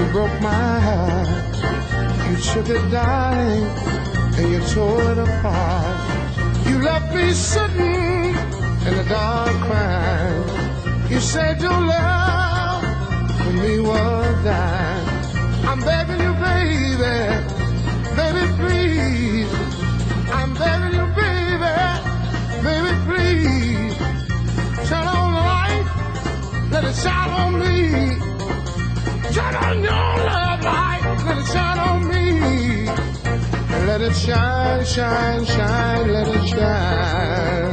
broke my heart. You took it, darling, and you tore it apart. You left me sitting in the dark crying. You said your love for me was dying. I'm begging you, baby, baby, please. I'm begging you, baby, baby, please. Turn on the light, let it shine on me. Turn on your love light, let it shine on me. And let it shine, shine, shine, let it shine.